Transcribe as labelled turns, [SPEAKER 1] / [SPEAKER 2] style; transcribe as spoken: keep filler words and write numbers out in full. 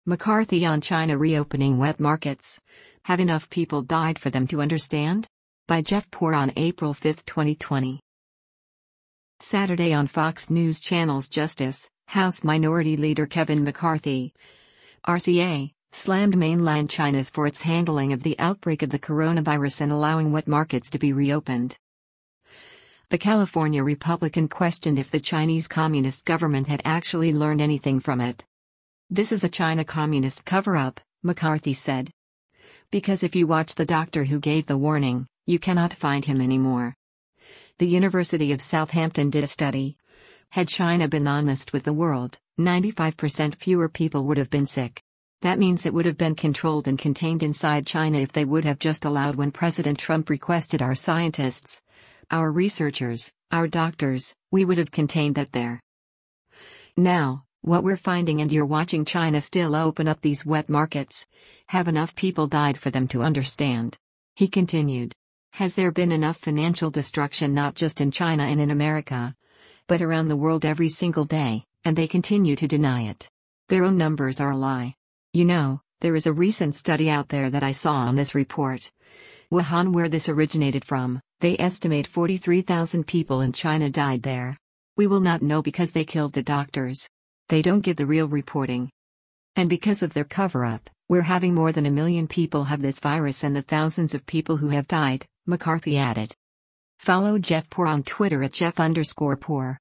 [SPEAKER 1] McCarthy on China reopening wet markets. Have enough people died for them to understand? By Jeff Poor on April fifth, twenty twenty. Saturday on Fox News Channel's Justice, House Minority Leader Kevin McCarthy, R C A, slammed mainland China's for its handling of the outbreak of the coronavirus and allowing wet markets to be reopened. The California Republican questioned if the Chinese Communist government had actually learned anything from it. This is a China Communist cover-up, McCarthy said. Because if you watch the doctor who gave the warning, you cannot find him anymore. The University of Southampton did a study. Had China been honest with the world, ninety-five percent fewer people would have been sick. That means it would have been controlled and contained inside China if they would have just allowed when President Trump requested our scientists, our researchers, our doctors, we would have contained that there. Now, what we're finding, and you're watching China still open up these wet markets, have enough people died for them to understand. He continued. Has there been enough financial destruction not just in China and in America, but around the world every single day, and they continue to deny it? Their own numbers are a lie. You know, there is a recent study out there that I saw on this report. Wuhan, where this originated from, they estimate forty-three thousand people in China died there. We will not know because they killed the doctors. They don't give the real reporting. And because of their cover-up, we're having more than a million people have this virus and the thousands of people who have died, McCarthy added. Follow Jeff Poor on Twitter at Jeff underscore Poor.